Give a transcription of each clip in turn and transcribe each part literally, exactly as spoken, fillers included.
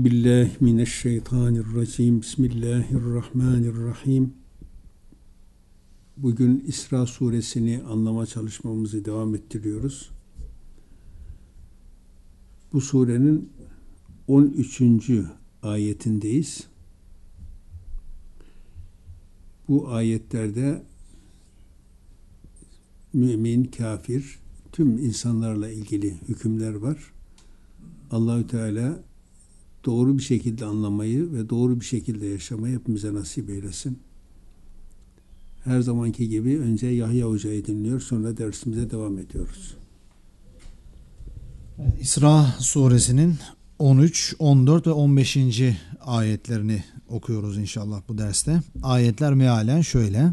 billahi mineşşeytanirracim. Bismillahirrahmanirrahim. Bugün İsra suresini anlama çalışmamızı devam ettiriyoruz. Bu surenin on üçüncü ayetindeyiz. Bu ayetlerde mümin, kafir, tüm insanlarla ilgili hükümler var. Allahü Teala doğru bir şekilde anlamayı ve doğru bir şekilde yaşamayı hepimize nasip eylesin. Her zamanki gibi önce Yahya Hoca'yı dinliyor, sonra dersimize devam ediyoruz. İsra suresinin on üç, on dört ve on beşinci ayetlerini okuyoruz inşallah bu derste. Ayetler mealen şöyle: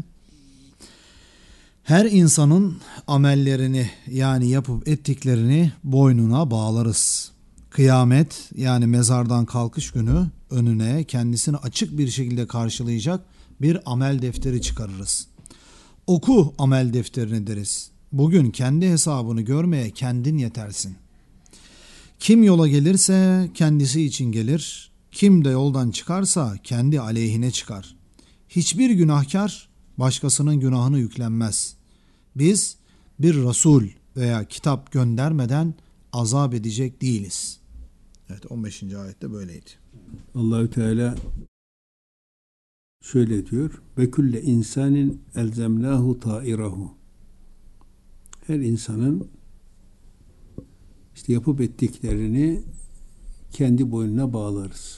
Her insanın amellerini yani yapıp ettiklerini boynuna bağlarız. Kıyamet yani mezardan kalkış günü önüne kendisini açık bir şekilde karşılayacak bir amel defteri çıkarırız. Oku amel defterini deriz. Bugün kendi hesabını görmeye kendin yetersin. Kim yola gelirse kendisi için gelir. Kim de yoldan çıkarsa kendi aleyhine çıkar. Hiçbir günahkar başkasının günahını yüklenmez. Biz bir Resul veya kitap göndermeden azap edecek değiliz. Evet, on beşinci ayette böyleydi. Allahü Teala şöyle diyor: ve külle insanin elzemnahu ta'irahu. Her insanın işte yapıp ettiklerini kendi boynuna bağlarız.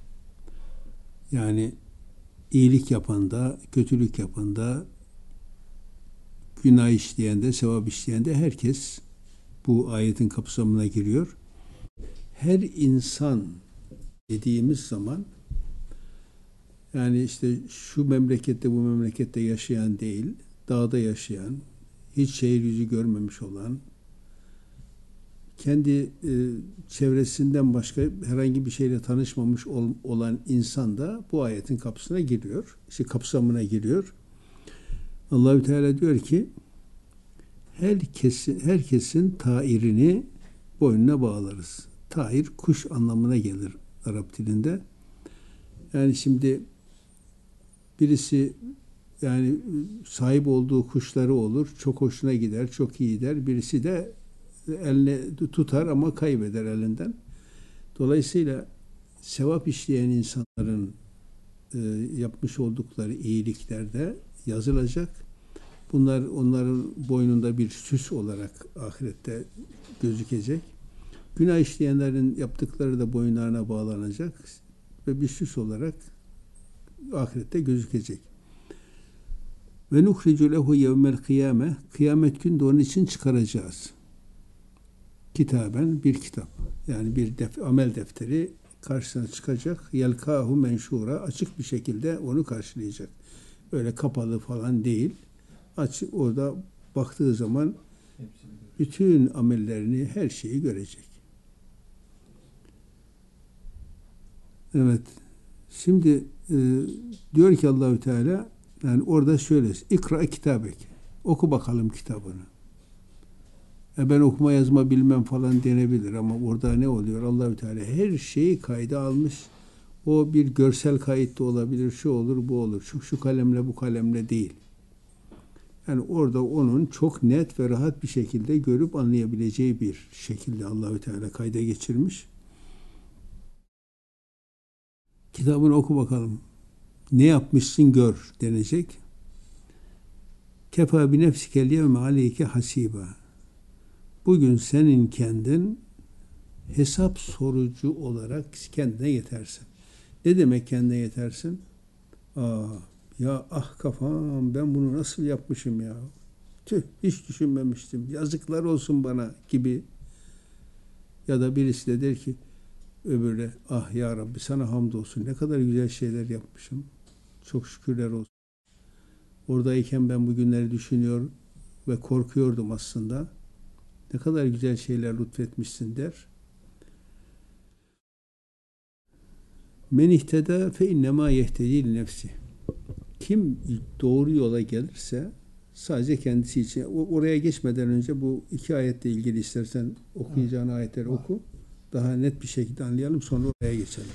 Yani iyilik yapanda, kötülük yapanda, günah işleyende, sevap işleyende herkes bu ayetin kapsamına giriyor. Her insan dediğimiz zaman yani işte şu memlekette bu memlekette yaşayan değil, dağda yaşayan, hiç şehir yüzü görmemiş olan, kendi e, çevresinden başka herhangi bir şeyle tanışmamış ol, olan insan da bu ayetin kapısına giriyor. İşte kapsamına giriyor. Allahü Teala diyor ki herkesin herkesin tairini boynuna bağlarız. Tair kuş anlamına gelir Arap dilinde. Yani şimdi birisi yani sahip olduğu kuşları olur, çok hoşuna gider, çok iyi gider. Birisi de eline tutar ama kaybeder elinden. Dolayısıyla sevap işleyen insanların e, yapmış oldukları iyiliklerde yazılacak. Bunlar onların boynunda bir süs olarak ahirette gözükecek. Günah işleyenlerin yaptıkları da boyunlarına bağlanacak ve bir süs olarak ahirette gözükecek. Ve nuhricu lehu yevmel kıyame, kıyamet günü de onun için çıkaracağız. Kitaben, bir kitap. Yani bir def, amel defteri karşısına çıkacak. Yelkahu menşura, açık bir şekilde onu karşılayacak. Öyle kapalı falan değil. Açık, orada baktığı zaman bütün amellerini, her şeyi görecek. Evet. Şimdi e, diyor ki Allahü Teala, yani orada şöyle: İkra kitabek. Oku bakalım kitabını. E ben okuma yazma bilmem falan denebilir ama orada ne oluyor? Allahü Teala her şeyi kayda almış. O bir görsel kayıt da olabilir, şu olur, bu olur. Şu, şu kalemle bu kalemle değil. Yani orada onun çok net ve rahat bir şekilde görüp anlayabileceği bir şekilde Allahü Teala kayda geçirmiş. Kitabını oku bakalım. Ne yapmışsın gör denecek. Kefa bi nefsikel yevme aleyke hasiba. Bugün senin kendin hesap sorucu olarak kendine yetersin. Ne demek kendine yetersin? Aa, ya ah kafam, ben bunu nasıl yapmışım ya? Tüh, hiç düşünmemiştim. Yazıklar olsun bana gibi. Ya da birisi de der ki öbürüne, ah ya Rabbi sana hamdolsun. Ne kadar güzel şeyler yapmışım. Çok şükürler olsun. Oradayken ben bu günleri düşünüyor ve korkuyordum aslında. Ne kadar güzel şeyler lütfetmişsin der. Men ihteda fe innema yehtedi nefsi. Kim doğru yola gelirse sadece kendisi için. Oraya geçmeden önce bu iki ayetle ilgili istersen okuyacağın ayetleri oku. daha net bir şekilde anlayalım, sonra oraya geçelim.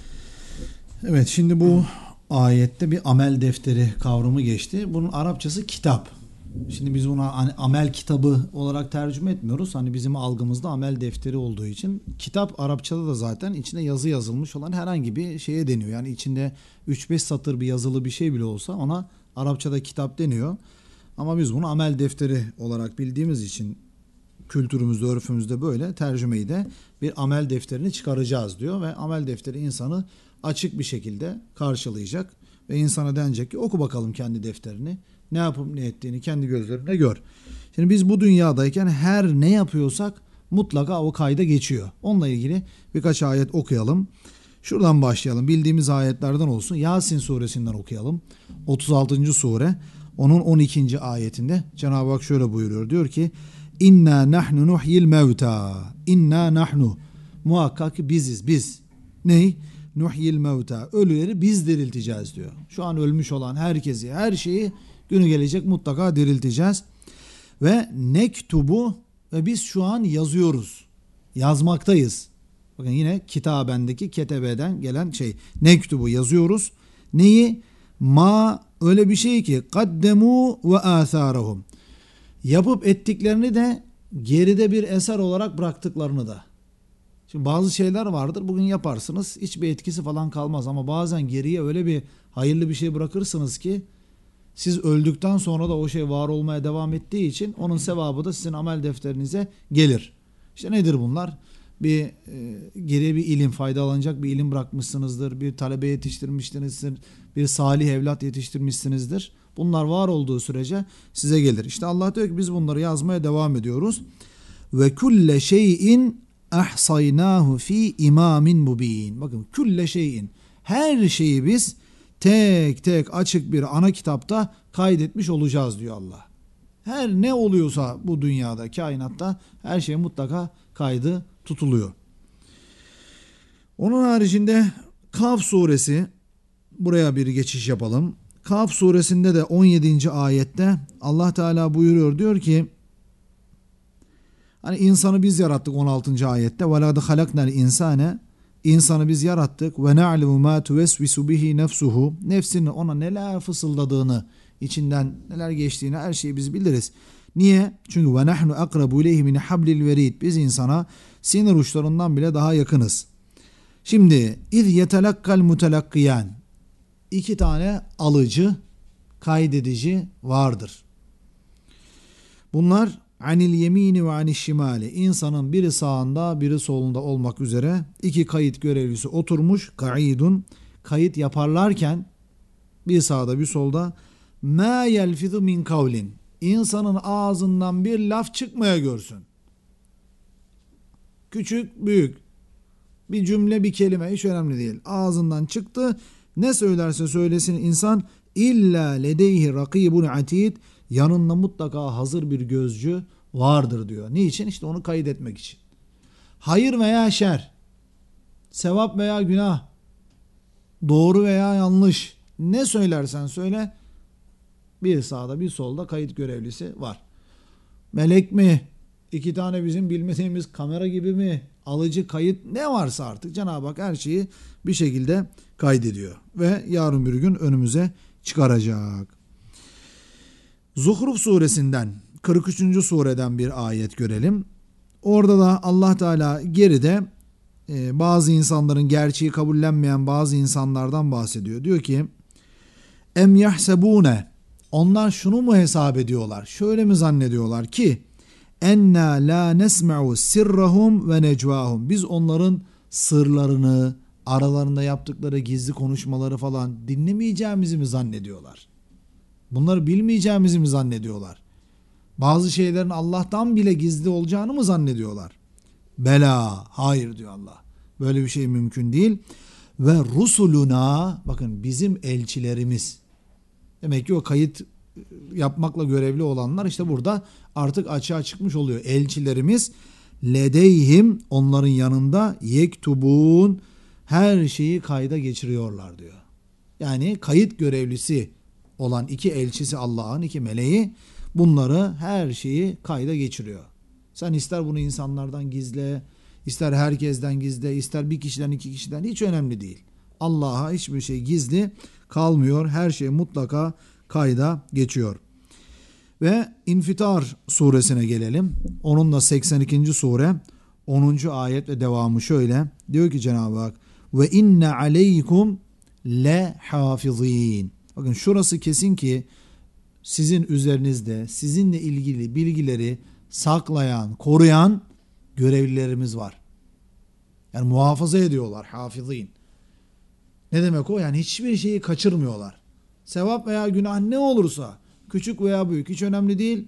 Evet, şimdi bu ayette bir amel defteri kavramı geçti. Bunun Arapçası kitap. Şimdi biz buna hani amel kitabı olarak tercüme etmiyoruz. Hani bizim algımızda amel defteri olduğu için kitap Arapçada da zaten içinde yazı yazılmış olan herhangi bir şeye deniyor. Yani içinde üç beş satır bir yazılı bir şey bile olsa ona Arapçada kitap deniyor. Ama biz bunu amel defteri olarak bildiğimiz için kültürümüzde, örfümüzde böyle tercümeyi de bir amel defterini çıkaracağız diyor ve amel defteri insanı açık bir şekilde karşılayacak ve insana denecek ki oku bakalım kendi defterini. Ne yapıp ne ettiğini kendi gözlerine gör. Şimdi biz bu dünyadayken her ne yapıyorsak mutlaka o kayda geçiyor. Onunla ilgili birkaç ayet okuyalım. Şuradan başlayalım. Bildiğimiz ayetlerden olsun. Yasin suresinden okuyalım. otuz altıncı sure. Onun on ikinci ayetinde Cenab-ı Hak şöyle buyuruyor. Diyor ki İnna nahnu nuhyil mevta. İnna nahnu. Muhakkak ki biziz biz. Ney? Nuhyil mevta. Ölüleri biz dirilteceğiz diyor. Şu an ölmüş olan herkesi, her şeyi günü gelecek mutlaka dirilteceğiz. Ve nektubu, ve biz şu an yazıyoruz. Yazmaktayız. Bakın yine kitabendeki ketebeden gelen şey. Nektubu, yazıyoruz. Neyi? Ma, öyle bir şey ki kaddemu ve atharahum. Yapıp ettiklerini de geride bir eser olarak bıraktıklarını da. Şimdi bazı şeyler vardır, bugün yaparsınız hiçbir etkisi falan kalmaz ama bazen geriye öyle bir hayırlı bir şey bırakırsınız ki siz öldükten sonra da o şey var olmaya devam ettiği için onun sevabı da sizin amel defterinize gelir. İşte nedir bunlar? Bir e, geriye bir ilim, faydalanacak bir ilim bırakmışsınızdır, bir talebe yetiştirmişsinizdir, bir salih evlat yetiştirmişsinizdir. Bunlar var olduğu sürece size gelir. İşte Allah diyor ki biz bunları yazmaya devam ediyoruz. Ve kulle şeyin ahsaynahu fi imamin mubin. Bakın kulle şeyin, her şeyi biz tek tek açık bir ana kitapta kaydetmiş olacağız diyor Allah. Her ne oluyorsa bu dünyada, kainatta her şey mutlaka kaydı tutuluyor. Onun haricinde Kaf suresi, buraya bir geçiş yapalım. Kaf suresinde de on yedinci ayette Allah Teala buyuruyor, diyor ki hani insanı biz yarattık on altıncı ayette. Ve lâ halaknel insâne, insanı biz yarattık ve na'lemu mâ tuvesvisu bihi nefsuhu, nefsinin ona neler fısıldadığını, içinden neler geçtiğini her şeyi biz biliriz. Niye? Çünkü ve nahnu akrabu ileyhi min hablil verid, biz insana sinir uçlarından bile daha yakınız. Şimdi iz yetelakkal mutelakkiyan, iki tane alıcı, kaydedici vardır. Bunlar anil yemini ve anil şimali, insanın biri sağında biri solunda olmak üzere iki kayıt görevlisi oturmuş, kaidun, kayıt yaparlarken bir sağda bir solda, ma yelfizu min kavlin, insanın ağzından bir laf çıkmaya görsün. Küçük büyük bir cümle, bir kelime hiç önemli değil. Ağzından çıktı, ne söylerse söylesin insan, illa ledeyhi rakibun atid, yanında mutlaka hazır bir gözcü vardır diyor. Niçin? İşte onu kaydetmek için. Hayır veya şer, sevap veya günah, doğru veya yanlış, ne söylersen söyle, bir sağda bir solda kayıt görevlisi var. Melek mi? İki tane bizim bilmediğimiz kamera gibi mi? Alıcı, kayıt, ne varsa artık Cenab-ı Hak her şeyi bir şekilde kaydediyor. Ve yarın bir gün önümüze çıkaracak. Zuhruf suresinden, kırk üçüncü sureden bir ayet görelim. Orada da Allah Teala geride e, bazı insanların, gerçeği kabullenmeyen bazı insanlardan bahsediyor. Diyor ki em yahsebune, onlar şunu mu hesap ediyorlar, şöyle mi zannediyorlar ki enna la nesma'u sirrahum ve necvahum, biz onların sırlarını, aralarında yaptıkları gizli konuşmaları falan dinlemeyeceğimizi mi zannediyorlar? Bunları bilmeyeceğimizi mi zannediyorlar? Bazı şeylerin Allah'tan bile gizli olacağını mı zannediyorlar? Bela, hayır diyor Allah. Böyle bir şey mümkün değil. Ve rusuluna, bakın bizim elçilerimiz. Demek ki o kayıt yapmakla görevli olanlar işte burada artık açığa çıkmış oluyor. Elçilerimiz ledeyhim, onların yanında, yektubun, her şeyi kayda geçiriyorlar diyor. Yani kayıt görevlisi olan iki elçisi Allah'ın, iki meleği bunları, her şeyi kayda geçiriyor. Sen ister bunu insanlardan gizle, ister herkesten gizli, ister bir kişiden iki kişiden, hiç önemli değil. Allah'a hiçbir şey gizli kalmıyor. Her şey mutlaka kayda geçiyor. Ve İnfitar suresine gelelim. Onun da seksen ikinci sure onuncu ayet ve devamı şöyle. Diyor ki Cenab-ı Hak: ve inne aleykum le hafizin. Bakın şurası kesin ki sizin üzerinizde sizinle ilgili bilgileri saklayan, koruyan görevlilerimiz var. Yani muhafaza ediyorlar, hafizin. Ne demek o? Yani hiçbir şeyi kaçırmıyorlar. Sevap veya günah ne olursa, küçük veya büyük hiç önemli değil.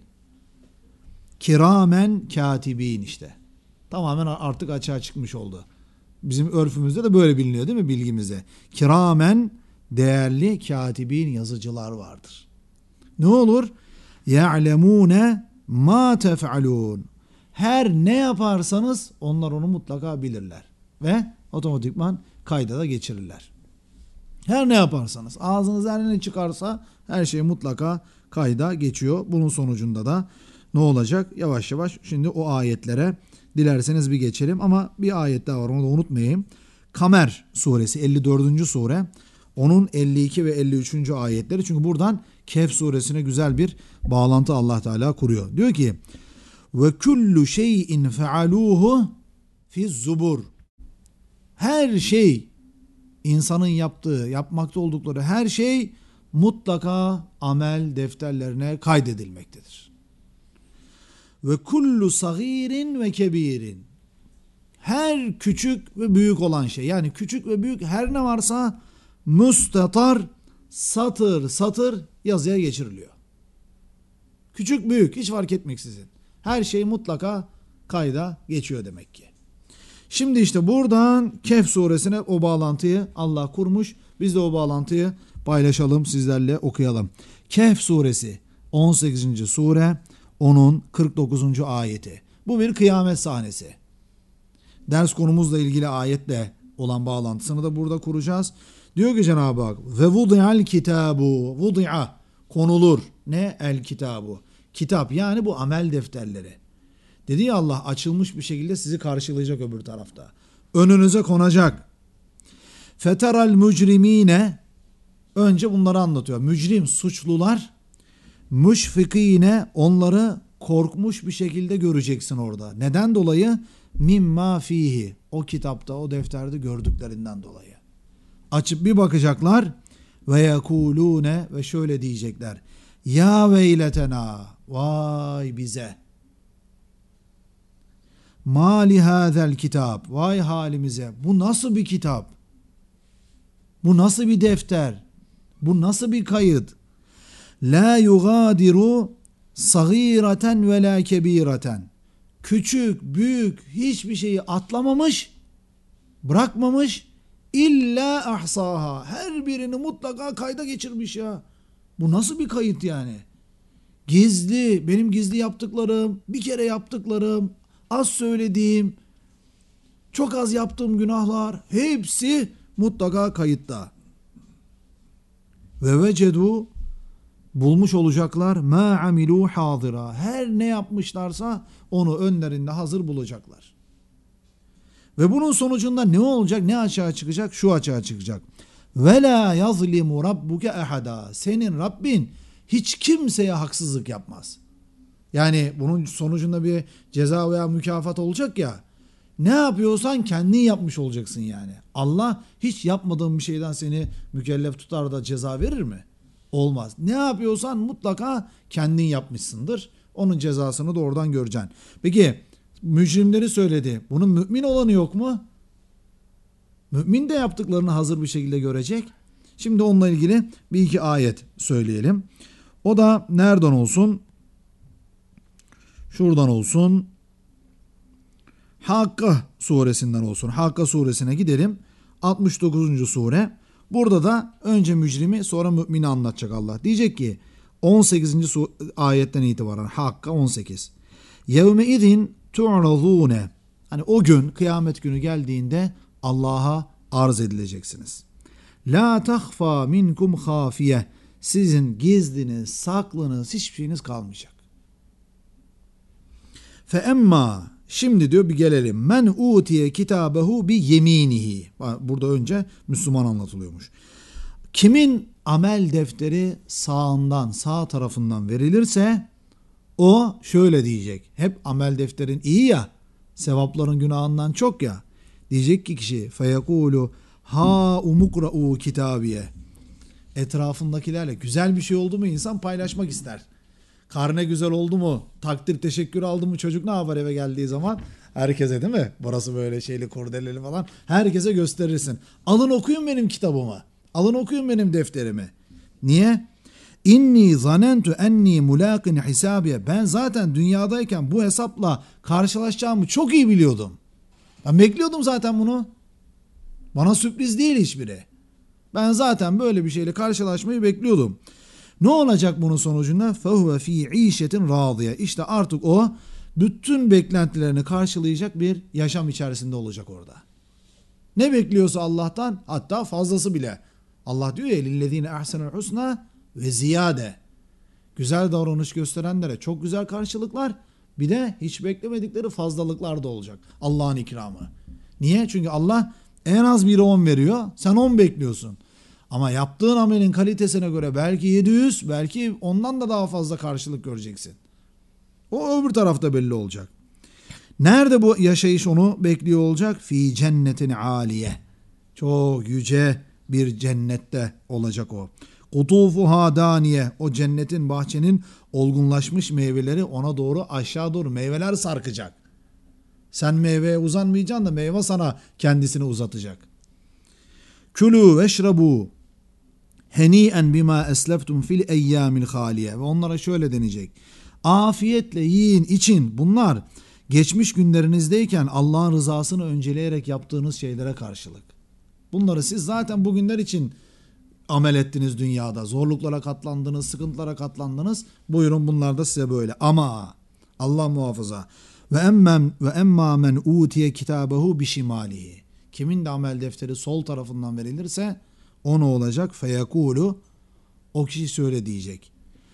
Kiramen katibin işte. Tamamen artık açığa çıkmış oldu. Bizim örfümüzde de böyle biliniyor değil mi, bilgimizde? Kiramen, değerli katibin, yazıcılar vardır. Ne olur? Ya'lemune ma tef'alun. Her ne yaparsanız onlar onu mutlaka bilirler. Ve otomatikman kayda da geçirirler. Her ne yaparsanız, ağzınızdan ne çıkarsa her şey mutlaka kayda geçiyor. Bunun sonucunda da ne olacak? Yavaş yavaş şimdi o ayetlere dilerseniz bir geçelim. Ama bir ayet daha var, onu da unutmayayım. Kamer suresi elli dördüncü sure. Onun elli iki ve elli üçüncü ayetleri. Çünkü buradan Kehf suresine güzel bir bağlantı Allah Teala kuruyor. Diyor ki: ve kullu şeyin fealuhu fi zubur. Her şey, insanın yaptığı, yapmakta oldukları her şey mutlaka amel defterlerine kaydedilmektedir. Ve kullu sagirin ve kebirin. Her küçük ve büyük olan şey, yani küçük ve büyük her ne varsa müstatar, satır satır yazıya geçiriliyor. Küçük büyük hiç fark etmeksizin. Her şey mutlaka kayda geçiyor demek ki. Şimdi işte buradan Kehf suresine o bağlantıyı Allah kurmuş. Biz de o bağlantıyı paylaşalım, sizlerle okuyalım. Kehf suresi on sekizinci sure, onun kırk dokuzuncu ayeti. Bu bir kıyamet sahnesi. Ders konumuzla ilgili ayetle olan bağlantısını da burada kuracağız. Diyor ki Cenab-ı Hak: ve vudi'al kitabu, vudi'a konulur. Ne? El kitabu. Kitap, yani bu amel defterleri. Dedi ya Allah, açılmış bir şekilde sizi karşılayacak öbür tarafta. Önünüze konacak. Feteral mücrimine, önce bunları anlatıyor. Mücrim, suçlular, müşfikine, onları korkmuş bir şekilde göreceksin orada. Neden dolayı? Mimma fihi, o kitapta, o defterde gördüklerinden dolayı. Açıp bir bakacaklar ve yekulune, ve şöyle diyecekler: ya veyletena, vay bize. Ma li hazel kitap, vay halimize. Bu nasıl bir kitap? Bu nasıl bir defter? Bu nasıl bir kayıt? La yugadiru sagireten ve la kebireten. Küçük, büyük hiçbir şeyi atlamamış, bırakmamış. İlla ahsaha. Her birini mutlaka kayda geçirmiş ya. Bu nasıl bir kayıt yani? Gizli, benim gizli yaptıklarım, bir kere yaptıklarım, az söylediğim, çok az yaptığım günahlar, hepsi mutlaka kayıtta. Ve vecedu, bulmuş olacaklar, ma amilu hadira. Her ne yapmışlarsa onu önlerinde hazır bulacaklar. Ve bunun sonucunda ne olacak? Ne açığa çıkacak? Şu açığa çıkacak. Ve la yazlimu rabbuke ahada. Senin Rabbin hiç kimseye haksızlık yapmaz. Yani bunun sonucunda bir ceza veya mükafat olacak ya. Ne yapıyorsan kendin yapmış olacaksın yani. Allah hiç yapmadığın bir şeyden seni mükellef tutar da ceza verir mi? Olmaz. Ne yapıyorsan mutlaka kendin yapmışsındır. Onun cezasını da oradan göreceksin. Peki mücrimleri söyledi. Bunun mümin olanı yok mu? Mümin de yaptıklarını hazır bir şekilde görecek. Şimdi onunla ilgili bir iki ayet söyleyelim. O da nereden olsun? Şuradan olsun. Hakka suresinden olsun. Hakka suresine gidelim. altmış dokuzuncu sure. Burada da önce mücrimi sonra mümini anlatacak Allah. Diyecek ki on sekizinci ayetten itibaren Hakka on sekiz. Yevme izin tu'razune. Hani o gün, kıyamet günü geldiğinde Allah'a arz edileceksiniz. La tahfa minkum hafiye. Sizin gizliniz, saklınız, hiçbir şeyiniz kalmayacak. Fe emma, Şimdi diyor bir gelelim. Men utiye kitabehu bi yeminihi. Burada önce Müslüman anlatılıyormuş. Kimin amel defteri sağından, sağ tarafından verilirse o şöyle diyecek. Hep amel defterin iyi ya, sevapların günahından çok ya. Diyecek ki kişi feyekulu ha umukra'u kitabiye. Etrafındakilerle güzel bir şey oldu mu insan paylaşmak ister. Karne güzel oldu mu, takdir teşekkür aldı mı çocuk ne yapar eve geldiği zaman? Herkese, değil mi? Burası böyle şeyli kurdeleli falan. Herkese gösterirsin. Alın okuyun benim kitabımı. Alın okuyun benim defterimi. Niye? İnni zanentu enni mulaqin hisabiye. Ben zaten dünyadayken bu hesapla karşılaşacağımı çok iyi biliyordum. Ben bekliyordum zaten bunu. Bana sürpriz değil hiçbiri. Ben zaten böyle bir şeyle karşılaşmayı bekliyordum. Ne olacak bunun sonucunda? فَهُوَ ف۪ي عِيشَةٍ رَاضِيَ. İşte artık o bütün beklentilerini karşılayacak bir yaşam içerisinde olacak orada. Ne bekliyorsa Allah'tan, hatta fazlası bile. Allah diyor ya لِلَّذ۪ينَ اَحْسَنُ الْحُسْنَى ve ziyade. Güzel davranış gösterenlere çok güzel karşılıklar, bir de hiç beklemedikleri fazlalıklar da olacak. Allah'ın ikramı. Niye? Çünkü Allah en az biri on veriyor, sen on bekliyorsun. Ama yaptığın amelin kalitesine göre belki yedi yüz, belki ondan da daha fazla karşılık göreceksin. O öbür tarafta belli olacak. Nerede bu yaşayış onu bekliyor olacak? Fi cennetin aliye. Çok yüce bir cennette olacak o. Kutufuha daniye. O cennetin, bahçenin olgunlaşmış meyveleri ona doğru, aşağı doğru meyveler sarkacak. Sen meyveye uzanmayacaksın da meyve sana kendisini uzatacak. Külü veşrabu heni'en bima esleftum fil eyyamil haliye. Ve onlara şöyle denecek. Afiyetle yiyin, için. Bunlar geçmiş günlerinizdeyken Allah'ın rızasını önceleyerek yaptığınız şeylere karşılık. Bunları siz zaten bugünler için amel ettiniz dünyada. Zorluklara katlandınız, sıkıntılara katlandınız. Buyurun bunlar da size böyle. Ama Allah muhafaza. Ve emmem ve emma men utiye kitabehu bişimalihi. Kimin de amel defteri sol tarafından verilirse o ne olacak? Feyekulu, o kişi şöyle diyecek.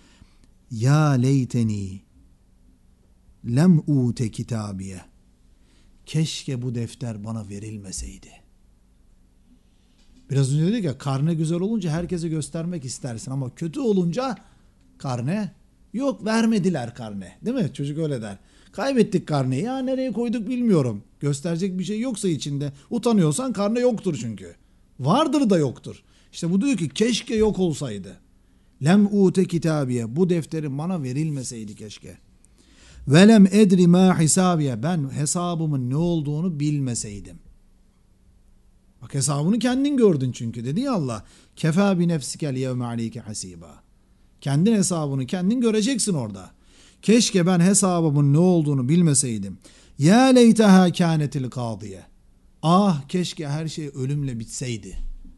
Ya leyteni lem ute kitabiye. Keşke bu defter bana verilmeseydi. Biraz önce dedik ya, karne güzel olunca herkese göstermek istersin ama kötü olunca karne yok, vermediler karne. Değil mi? Çocuk öyle der. Kaybettik karneyi. Ya nereye koyduk bilmiyorum. Gösterecek bir şey yoksa içinde, utanıyorsan karne yoktur çünkü. Vardır da yoktur. İşte bu diyor ki keşke yok olsaydı. Lem ute kitabiye. Bu defterin bana verilmeseydi keşke. Ve lem edri ma hisabiye. Ben hesabımın ne olduğunu bilmeseydim. Bak hesabını kendin gördün çünkü. Dedi ya Allah. Kefa bi nefsikel yevme aleyke hasiba. Kendin hesabını kendin göreceksin orada. Keşke ben hesabımın ne olduğunu bilmeseydim. Ya leyteha kânetil kâdiye. Ah keşke her şey ölümle bitseydi.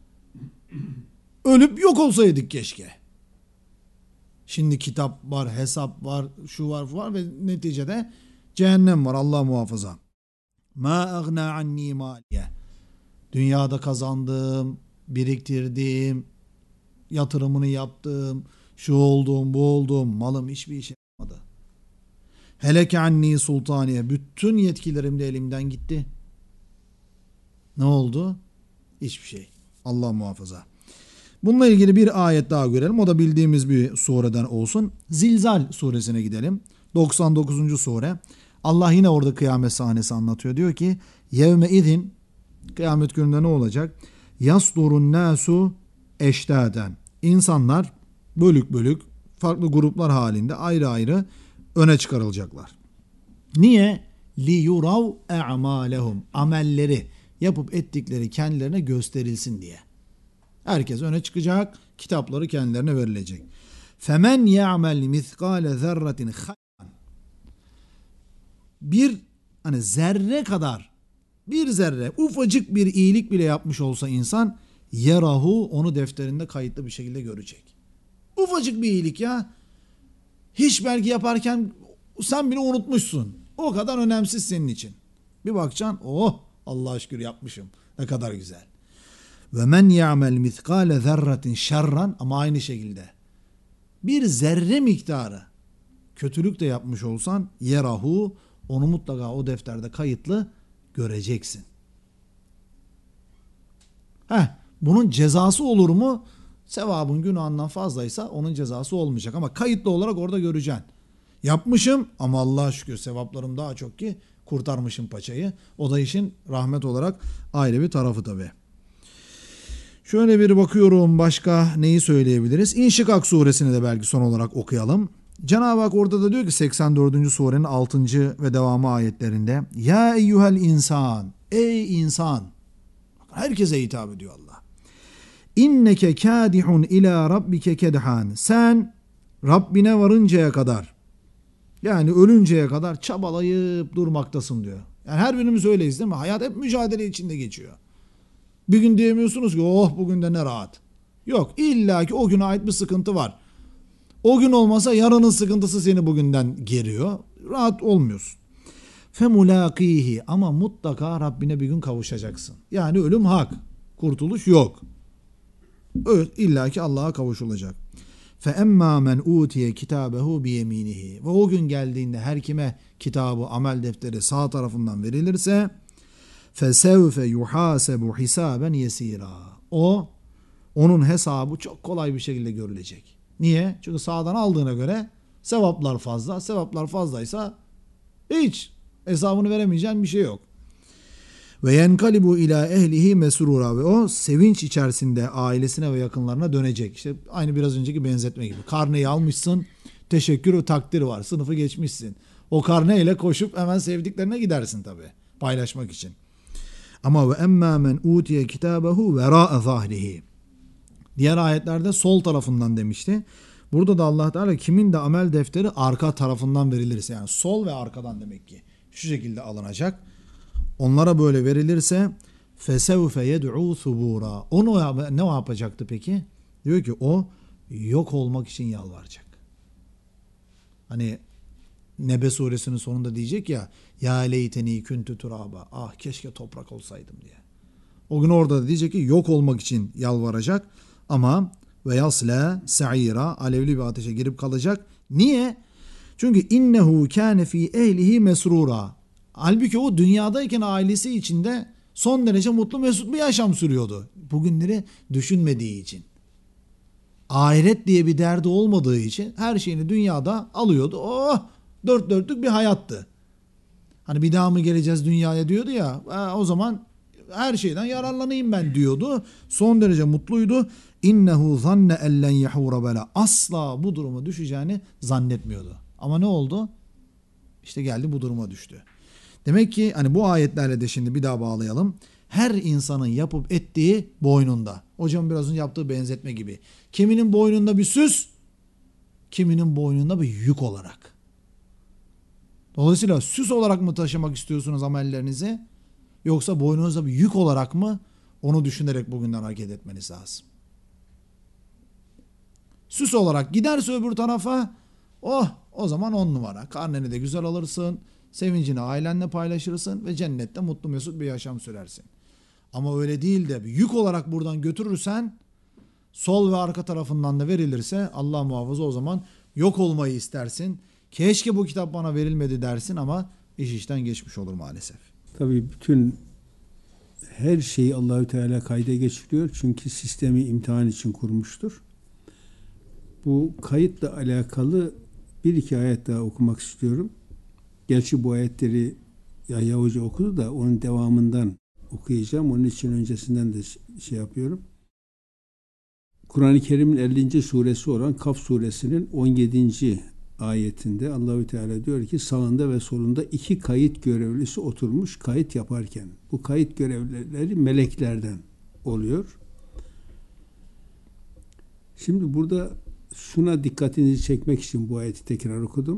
Ölüp yok olsaydık keşke. Şimdi kitap var, hesap var, şu var, bu var ve neticede cehennem var, Allah muhafaza. Ma agna anni maliye. Dünyada kazandığım, biriktirdiğim, yatırımını yaptığım, şu olduğum, bu olduğum malım hiçbir işe yaramadı. Heleke anni sultaniye. Bütün yetkilerim de elimden gitti. Ne oldu? Hiçbir şey. Allah muhafaza. Bununla ilgili bir ayet daha görelim. O da bildiğimiz bir sureden olsun. Zilzal suresine gidelim. doksan dokuzuncu sure. Allah yine orada kıyamet sahnesi anlatıyor. Diyor ki yevme izin, kıyamet gününde ne olacak? Yasdurun nasu eştaden. İnsanlar bölük bölük, farklı gruplar halinde ayrı ayrı öne çıkarılacaklar. Niye? Li yurav a'malehum. Amelleri, yapıp ettikleri kendilerine gösterilsin diye. Herkes öne çıkacak, kitapları kendilerine verilecek. Femen ya'mel miskale zerratin hayran. Bir hani zerre kadar, bir zerre, ufacık bir iyilik bile yapmış olsa insan, yerahu, onu defterinde kayıtlı bir şekilde görecek. Ufacık bir iyilik ya. Hiç belki yaparken sen bile unutmuşsun. O kadar önemsiz senin için. Bir bakacaksın, oh Allah'a şükür yapmışım. Ne kadar güzel. Ve men ya'mel miskale zerratin şerran, ama aynı şekilde bir zerre miktarı kötülük de yapmış olsan, yerahu, onu mutlaka o defterde kayıtlı göreceksin. Heh, bunun cezası olur mu? Sevabın günahından fazlaysa onun cezası olmayacak ama kayıtlı olarak orada göreceksin. Yapmışım ama Allah'a şükür sevaplarım daha çok ki kurtarmışım paçayı. O da işin rahmet olarak ayrı bir tarafı tabii. Şöyle bir bakıyorum başka neyi söyleyebiliriz? İnşikak suresini de belki son olarak okuyalım. Cenab-ı Hak orada da diyor ki seksen dördüncü surenin altıncı ve devamı ayetlerinde ya eyyuhel insan, ey insan, herkese hitap ediyor Allah. İnneke kâdihun ila rabbike kedhan, sen Rabbine varıncaya kadar, yani ölünceye kadar çabalayıp durmaktasın diyor. Yani her birimiz öyleyiz değil mi? Hayat hep mücadele içinde geçiyor. Bir gün diyemiyorsunuz ki oh bugün de ne rahat. Yok, illa ki o güne ait bir sıkıntı var. O gün olmasa yarının sıkıntısı seni bugünden geriyor. Rahat olmuyorsun. Femulakihi, ama mutlaka Rabbine bir gün kavuşacaksın. Yani ölüm hak. Kurtuluş yok. İlla ki Allah'a kavuşulacak. Fe emma men utiye kitabehu bi yeminihi. Ve o gün geldiğinde her kime kitabı, amel defteri sağ tarafından verilirse fesevfe yuhasebu hisaben yesira. O, onun hesabı çok kolay bir şekilde görülecek. Niye? Çünkü sağdan aldığına göre sevaplar fazla. Sevaplar fazlaysa hiç hesabını veremeyeceğin bir şey yok. Ve yenkalibu ila ehlihi mesrura, ve o sevinç içerisinde ailesine ve yakınlarına dönecek. İşte aynı biraz önceki benzetme gibi. Karneyi almışsın, teşekkür ve takdir var. Sınıfı geçmişsin. O karneyle koşup hemen sevdiklerine gidersin tabii. Paylaşmak için. Ama ve emmâ men utiye kitâbehu verâ'e zahrihi. Diğer ayetlerde sol tarafından demişti. Burada da Allah Teala kimin de amel defteri arka tarafından verilirse, yani sol ve arkadan demek ki şu şekilde alınacak. Onlara böyle verilirse fesevfe yed'u subura. Onu ne yapacaktı peki? Diyor ki o yok olmak için yalvaracak. Hani Nebe suresinin sonunda diyecek ya ya leyteni kuntu turaba. Ah keşke toprak olsaydım diye. O gün orada da diyecek ki yok olmak için yalvaracak ama ve yasla sa'ira, alevli bir ateşe girip kalacak. Niye? Çünkü innehu kâne fî ehlihi mesrura. Halbuki o dünyadayken ailesi içinde son derece mutlu mesut bir yaşam sürüyordu. Bugünleri düşünmediği için. Ahiret diye bir derdi olmadığı için her şeyini dünyada alıyordu. Oh, dört dörtlük bir hayattı. Hani bir daha mı geleceğiz dünyaya diyordu ya. O zaman her şeyden yararlanayım ben diyordu. Son derece mutluydu. İnnehu zanne ellen yahura bela. Asla bu duruma düşeceğini zannetmiyordu. Ama ne oldu? İşte geldi bu duruma düştü. Demek ki hani bu ayetlerle de şimdi bir daha bağlayalım. Her insanın yapıp ettiği boynunda. Hocam biraz önce yaptığı benzetme gibi. Kiminin boynunda bir süs, kiminin boynunda bir yük olarak. Dolayısıyla süs olarak mı taşımak istiyorsunuz amellerinizi? Yoksa boynunuzda bir yük olarak mı? Onu düşünerek bugünden hareket etmeniz lazım. Süs olarak giderse öbür tarafa, oh o zaman on numara. Karneni de güzel alırsın. Sevincini ailenle paylaşırsın ve cennette mutlu mesut bir yaşam sürersin. Ama öyle değil de bir yük olarak buradan götürürsen, sol ve arka tarafından da verilirse Allah muhafaza o zaman yok olmayı istersin. Keşke bu kitap bana verilmedi dersin ama iş işten geçmiş olur maalesef. Tabii bütün her şeyi Allahü Teala kayda geçiriyor. Çünkü sistemi imtihan için kurmuştur. Bu kayıtla alakalı bir iki ayet daha okumak istiyorum. Gerçi bu ayetleri Yahya Hoca okudu da onun devamından okuyacağım. Onun için öncesinden de şey yapıyorum. Kur'an-ı Kerim'in ellinci suresi olan Kaf suresinin on yedinci ayetinde Allahü Teala diyor ki sağında ve solunda iki kayıt görevlisi oturmuş kayıt yaparken. Bu kayıt görevlileri meleklerden oluyor. Şimdi burada şuna dikkatinizi çekmek için bu ayeti tekrar okudum.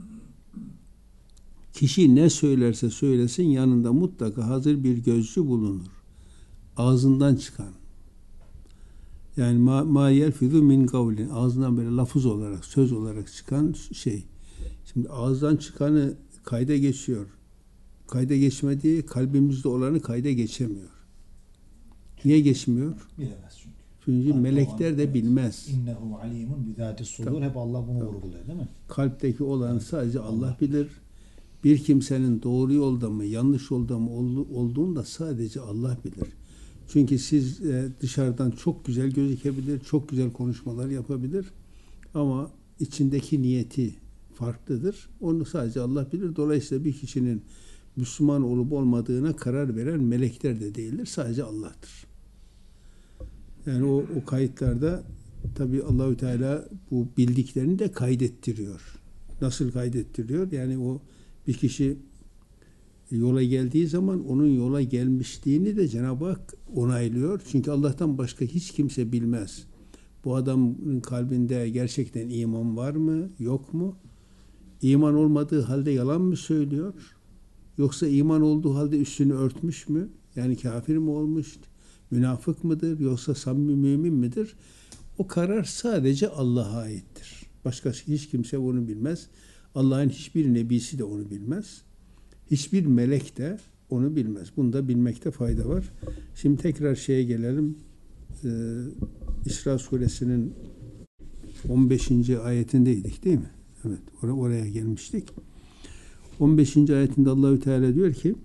Kişi ne söylerse söylesin yanında mutlaka hazır bir gözcü bulunur. Ağzından çıkan. Yani ma, ma yelfizu min kavlin. Ağzından böyle lafız olarak, söz olarak çıkan şey. Şimdi ağızdan çıkanı kayda geçiyor. Kayda geçmediği kalbimizde olanı kayda geçemiyor. Niye geçmiyor? Bilemez çünkü. Çünkü kalp melekler de bilmez. İnnehu alimun bizati sudur. Hep Allah bunu vurguluyor değil mi? Kalpteki olanı sadece Allah bilir. Bir kimsenin doğru yolda mı, yanlış yolda mı olduğunu da sadece Allah bilir. Çünkü siz dışarıdan çok güzel gözükebilir, çok güzel konuşmalar yapabilir ama içindeki niyeti farklıdır. Onu sadece Allah bilir. Dolayısıyla bir kişinin Müslüman olup olmadığına karar veren melekler de değildir. Sadece Allah'tır. Yani o, o kayıtlarda tabii Allahü Teala bu bildiklerini de kaydettiriyor. Nasıl kaydettiriyor? Yani o bir kişi yola geldiği zaman onun yola gelmişliğini de Cenab-ı Hak onaylıyor. Çünkü Allah'tan başka hiç kimse bilmez. Bu adamın kalbinde gerçekten iman var mı, yok mu? İman olmadığı halde yalan mı söylüyor? Yoksa iman olduğu halde üstünü örtmüş mü? Yani kafir mi olmuş? Münafık mıdır? Yoksa samimi mümin midir? O karar sadece Allah'a aittir. Başkası hiç kimse onu bilmez. Allah'ın hiçbir nebisi de onu bilmez. Hiçbir melek de onu bilmez. Bunda bilmekte fayda var. Şimdi tekrar şeye gelelim. Ee, İsra suresinin on beşinci ayetindeydik değil mi? Evet, or- oraya gelmiştik. on beşinci ayetinde Allahü Teala diyor ki: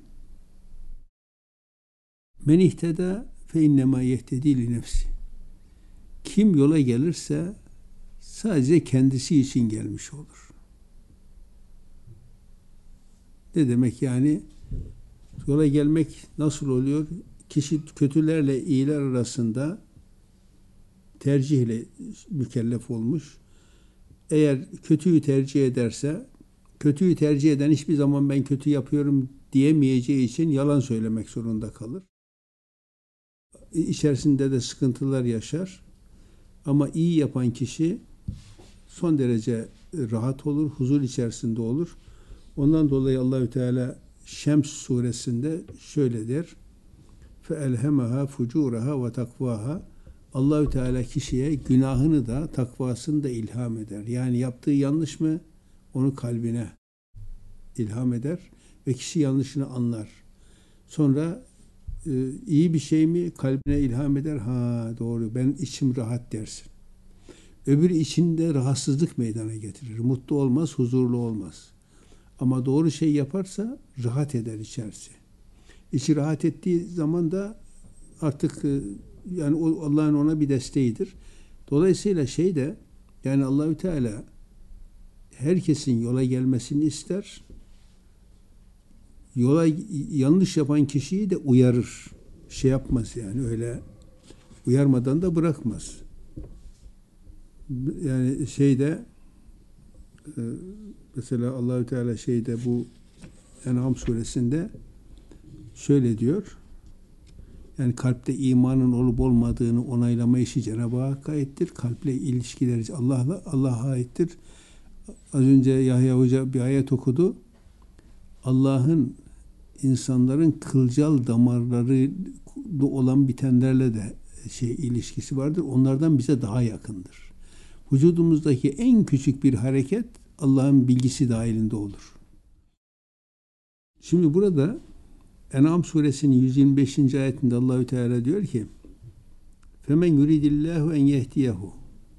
"Men ihteda fe innema yehtedi li nefsi." Kim yola gelirse sadece kendisi için gelmiş olur. Ne demek yani? Yola gelmek nasıl oluyor? Kişi kötülerle iyiler arasında tercihle mükellef olmuş. Eğer kötüyü tercih ederse, kötüyü tercih eden hiçbir zaman ben kötü yapıyorum diyemeyeceği için yalan söylemek zorunda kalır. İçerisinde de sıkıntılar yaşar. Ama iyi yapan kişi son derece rahat olur, huzur içerisinde olur. Ondan dolayı Allahü Teala Şems suresinde şöyle der: "Feelhemaha fucuraha ve takvaha." Allahü Teala kişiye günahını da takvasını da ilham eder. Yani yaptığı yanlış mı? Onu kalbine ilham eder ve kişi yanlışını anlar. Sonra e, iyi bir şey mi? Kalbine ilham eder. Ha doğru, ben içim rahat dersin. Öbürü içinde rahatsızlık meydana getirir. Mutlu olmaz, huzurlu olmaz. Ama doğru şey yaparsa rahat eder içerisi. İçi rahat ettiği zaman da artık yani Allah'ın ona bir desteğidir. Dolayısıyla şey de yani Allahü Teala herkesin yola gelmesini ister. Yola yanlış yapan kişiyi de uyarır. Şey yapmaz yani, öyle uyarmadan da bırakmaz. Yani şeyde mesela Allahü Teala şeyde bu En'am suresinde şöyle diyor. Yani kalpte imanın olup olmadığını onaylama işi Cenab-ı Hakk'a aittir. Kalple ilişkileri Allah'la Allah'a aittir. Az önce Yahya Hoca bir ayet okudu. Allah'ın insanların kılcal damarları olan bitenlerle de şey ilişkisi vardır. Onlardan bize daha yakındır. Vücudumuzdaki en küçük bir hareket Allah'ın bilgisi dahilinde olur. Şimdi burada En'am suresinin yüz yirmi beşinci ayetinde Allahü Teala diyor ki: "Femen yuridillahu en yehdiyehu."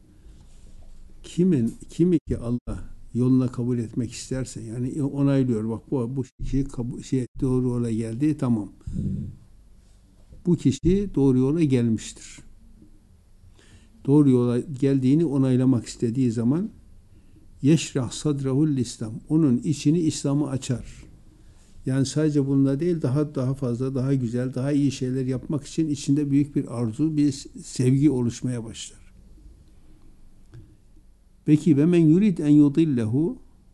Kimin kimi ki Allah yoluna kabul etmek isterse, yani onaylıyor, bak bu bu kişi kabul, şey, doğru yola geldi, tamam. Bu kişi doğru yola gelmiştir. Doğru yola geldiğini onaylamak istediği zaman yeşrah sadrahul İslam, onun içini İslam'a açar. Yani sadece bununla değil, daha daha fazla, daha güzel, daha iyi şeyler yapmak için içinde büyük bir arzu, bir sevgi oluşmaya başlar. Peki ve men yurid en yudillehu,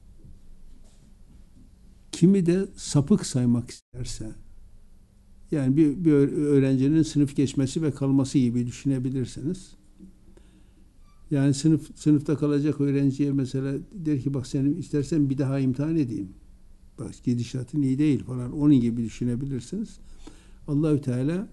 kimi de sapık saymak isterse, yani bir, bir öğrencinin sınıf geçmesi ve kalması gibi düşünebilirsiniz. Yani sınıf sınıfta kalacak öğrenciye mesela der ki bak seni istersen bir daha imtihan edeyim. Bak gidişatın iyi değil falan, onun gibi düşünebilirsiniz. Allahü Teala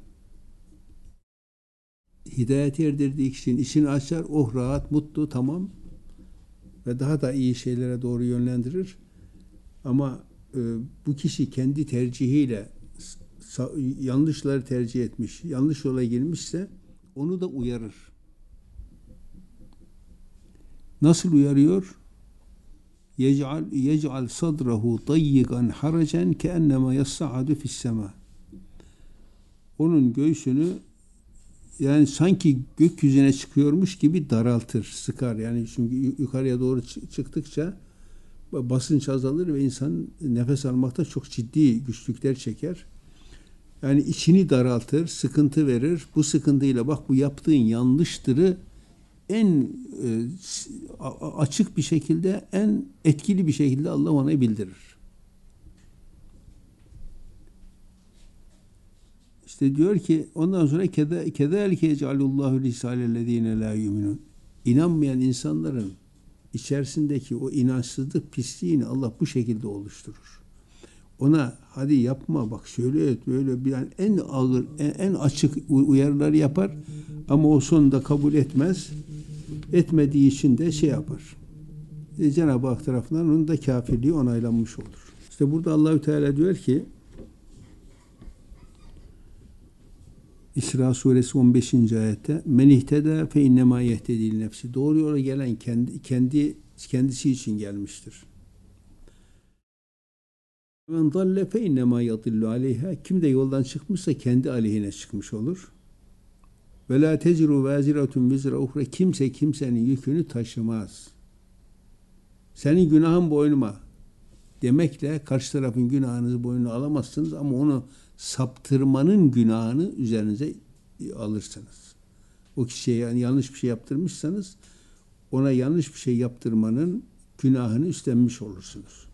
hidayet erdirdiği kişinin içini açar, oh rahat, mutlu, tamam ve daha da iyi şeylere doğru yönlendirir. Ama e, bu kişi kendi tercihiyle yanlışları tercih etmiş, yanlış yola girmişse onu da uyarır. Nasıl uyarıyor? yec'al yec'al sadrahu dayyigan haracen keennema yas'adu fis sema. Onun göğsünü yani sanki gökyüzüne çıkıyormuş gibi daraltır, sıkar. Yani çünkü yukarıya doğru çıktıkça basınç azalır ve insan nefes almakta çok ciddi güçlükler çeker. Yani içini daraltır, sıkıntı verir. Bu sıkıntıyla bak bu yaptığın yanlıştırı en e, açık bir şekilde, en etkili bir şekilde Allah ona bildirir. İşte diyor ki ondan sonra kederike yec'alullahu lisalellezine la yu'minun. İnanmayan insanların içerisindeki o inançsızlık pisliğini Allah bu şekilde oluşturur. Ona hadi yapma bak şöyle et böyle bir yani en ağır en, en açık uyarıları yapar ama o sonunda kabul etmez. Etmediği için de şey yapar. E, Cenab-ı Hak tarafından onun da kafirliği onaylanmış olur. İşte burada Allahü Teala diyor ki İsra suresi on beşinci ayette men ihteda fe innema yehtedil nefsi. Doğru yola gelen kendi kendi kendisi için gelmiştir. Men dalle fe innema yadillu aleyha. Kim de yoldan çıkmışsa kendi aleyhine çıkmış olur. Ve la tezru vaziratun vizra uhra. Kimse kimsenin yükünü taşımaz. Senin günahın boynuma demekle karşı tarafın günahınızı boynuna alamazsınız ama onu saptırmanın günahını üzerinize alırsınız. O kişiye yani yanlış bir şey yaptırmışsanız ona yanlış bir şey yaptırmanın günahını üstlenmiş olursunuz.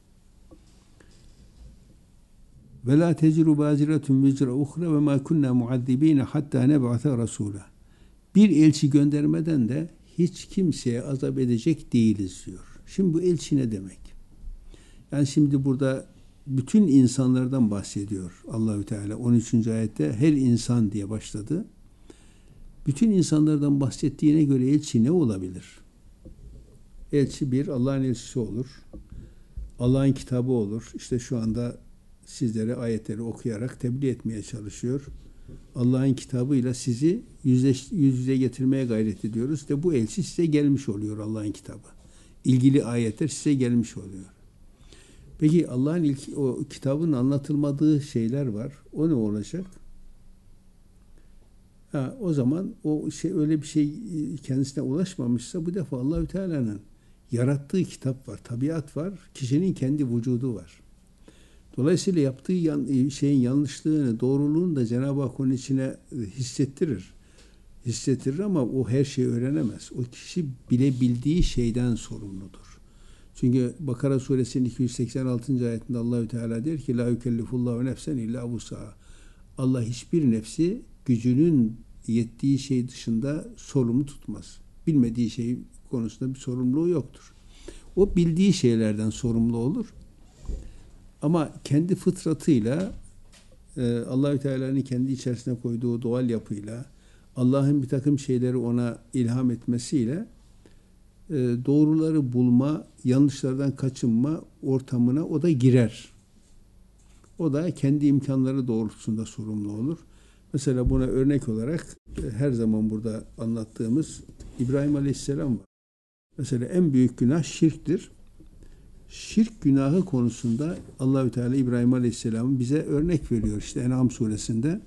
Ve la tezru vaziratun vizra uhra ve ma kunna muazzibina hatta neb'ate rasula. Bir elçi göndermeden de hiç kimseye azap edecek değiliz diyor. Şimdi bu elçi ne demek? Yani şimdi burada bütün insanlardan bahsediyor Allahü Teala. on üçüncü ayette her insan diye başladı. Bütün insanlardan bahsettiğine göre elçi ne olabilir? Elçi bir Allah'ın elçisi olur. Allah'ın kitabı olur. İşte şu anda sizlere ayetleri okuyarak tebliğ etmeye çalışıyor. Allah'ın kitabıyla sizi yüzde, yüz yüze getirmeye gayret ediyoruz. De bu elçi size gelmiş oluyor Allah'ın kitabı. İlgili ayetler size gelmiş oluyor. Peki Allah'ın ilk o kitabın anlatılmadığı şeyler var. O ne olacak? Ha, o zaman o şey öyle bir şey kendisine ulaşmamışsa bu defa Allahü Teala'nın yarattığı kitap var, tabiat var, kişinin kendi vücudu var. Dolayısıyla yaptığı yan, şeyin yanlışlığını, doğruluğunu da Cenab-ı Hak onun içine hissettirir. Hissettirir ama o her şeyi öğrenemez. O kişi bilebildiği şeyden sorumludur. Çünkü Bakara suresinin iki yüz seksen altıncı ayetinde Allahü Teala der ki la yükellifullahu nefsen illa vus'aha. Allah hiçbir nefsi gücünün yettiği şey dışında sorumlu tutmaz. Bilmediği şey konusunda bir sorumluluğu yoktur. O bildiği şeylerden sorumlu olur. Ama kendi fıtratıyla e, Allahü Teala'nın kendi içerisine koyduğu doğal yapıyla Allah'ın bir takım şeyleri ona ilham etmesiyle e, doğruları bulma, yanlışlardan kaçınma ortamına o da girer. O da kendi imkanları doğrultusunda sorumlu olur. Mesela buna örnek olarak e, her zaman burada anlattığımız İbrahim Aleyhisselam var. Mesela en büyük günah şirktir. Şirk günahı konusunda Allahü Teala İbrahim Aleyhisselam bize örnek veriyor. İşte En'am suresinde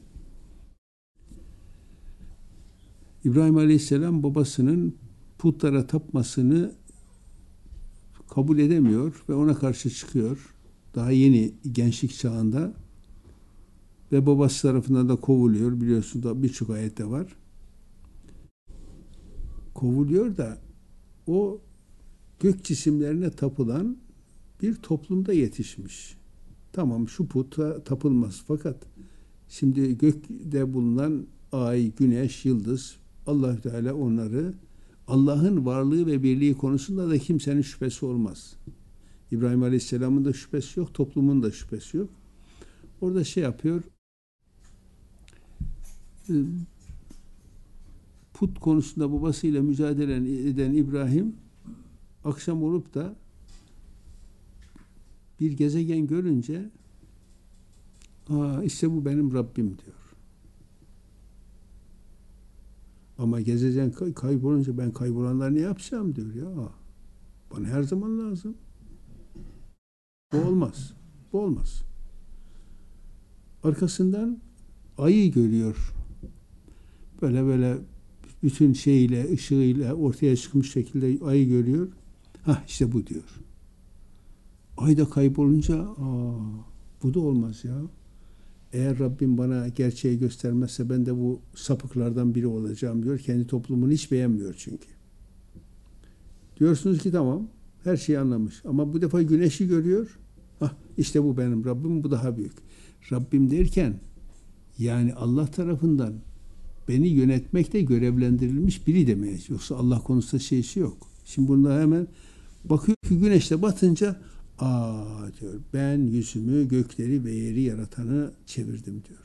İbrahim Aleyhisselam babasının putlara tapmasını kabul edemiyor ve ona karşı çıkıyor. Daha yeni gençlik çağında ve babası tarafından da kovuluyor. Biliyorsunuz da birçok ayette var. Kovuluyor da o gök cisimlerine tapılan bir toplumda yetişmiş. Tamam şu puta tapılmaz fakat şimdi gökte bulunan ay, güneş, yıldız Allah Teala onları Allah'ın varlığı ve birliği konusunda da kimsenin şüphesi olmaz. İbrahim Aleyhisselam'ın da şüphesi yok, toplumun da şüphesi yok. Orada şey yapıyor, put konusunda babasıyla mücadele eden İbrahim akşam olup da bir gezegen görünce aa işte bu benim Rabbim diyor. Ama gezegen kay- kaybolunca ben kaybolanlar ne yapacağım diyor ya. Bana her zaman lazım. Bu olmaz. Bu olmaz. Arkasından ayı görüyor. Böyle böyle bütün şeyiyle, ışığıyla ortaya çıkmış şekilde ayı görüyor. Hah işte bu diyor. Ay da kaybolunca aa, bu da olmaz ya. Eğer Rabbim bana gerçeği göstermezse ben de bu sapıklardan biri olacağım diyor. Kendi toplumunu hiç beğenmiyor çünkü. Diyorsunuz ki tamam, her şeyi anlamış. Ama bu defa güneşi görüyor. Hah, işte bu benim Rabbim, bu daha büyük. Rabbim derken yani Allah tarafından beni yönetmekte görevlendirilmiş biri demeyiz. Yoksa Allah konusunda şeysi yok. Şimdi bunda hemen bakıyor ki güneşte batınca aa diyor, ben yüzümü gökleri ve yeri yaratanı çevirdim diyor.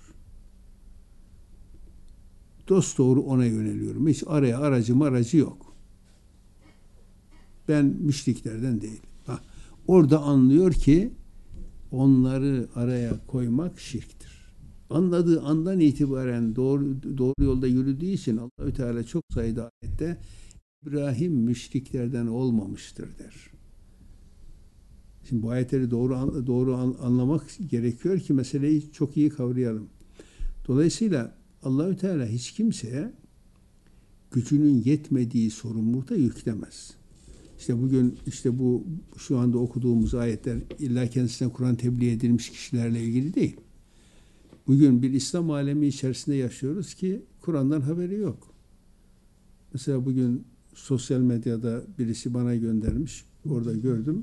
Dosdoğru ona yöneliyorum. Hiç araya aracı aracı yok. Ben müşriklerden değilim. Ha, orada anlıyor ki onları araya koymak şirktir. Anladığı andan itibaren doğru doğru yolda yürüdüğü için Allahü Teala çok sayıda ayette İbrahim müşriklerden olmamıştır der. Şimdi bu ayetleri doğru doğru anlamak gerekiyor ki meseleyi çok iyi kavrayalım. Dolayısıyla Allahü Teala hiç kimseye gücünün yetmediği sorumlulukta yüklemez. İşte bugün işte bu şu anda okuduğumuz ayetler illa kendisine Kur'an tebliğ edilmiş kişilerle ilgili değil. Bugün bir İslam alemi içerisinde yaşıyoruz ki Kur'an'dan haberi yok. Mesela bugün sosyal medyada birisi bana göndermiş. Orada gördüm.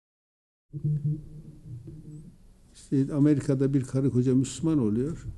İşte Amerika'da bir karı koca Müslüman oluyor.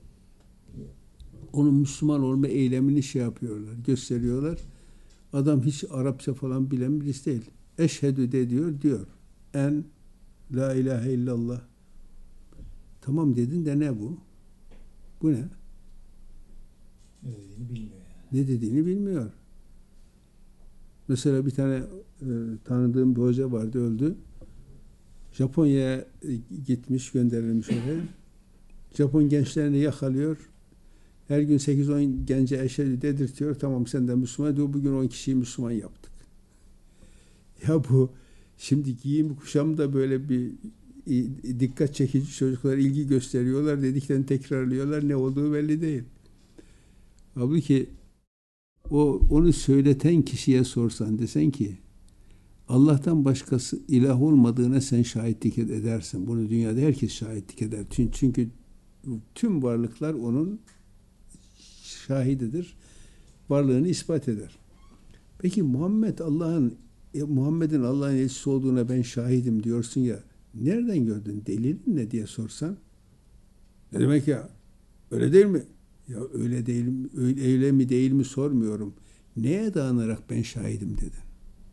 Onun Müslüman olma eylemini şey yapıyorlar, gösteriyorlar. Adam hiç Arapça falan bilen birisi değil. Eşhedü de diyor, diyor. En la ilahe illallah. Tamam dedin de ne bu? Bu ne? Ne dediğini bilmiyor yani. Ne dediğini bilmiyor. Mesela bir tane e, tanıdığım bir hoca vardı, öldü. Japonya'ya e, gitmiş, gönderilmiş oraya. Japon gençlerini yakalıyor. Her gün sekiz on gence eşhedü dedirtiyor. Tamam sen de Müslüman diyor. Bugün on kişiyi Müslüman yaptık. Ya bu şimdi giyim kuşam da böyle bir dikkat çekici, çocuklar ilgi gösteriyorlar. Dediklerini tekrarlıyorlar. Ne olduğu belli değil. Halbuki o onu söyleten kişiye sorsan, desen ki Allah'tan başkası ilah olmadığına sen şahitlik edersin. Bunu dünyada herkes şahitlik eder. Çünkü tüm varlıklar onun şahididir. Varlığını ispat eder. Peki Muhammed Allah'ın Muhammed'in Allah'ın elçisi olduğuna ben şahidim diyorsun ya. Nereden gördün? Delilin ne diye sorsan? Ne demek ya? Öyle değil mi? Ya öyle değil mi? Öyle, öyle mi değil mi sormuyorum. Neye dayanarak ben şahidim dedin?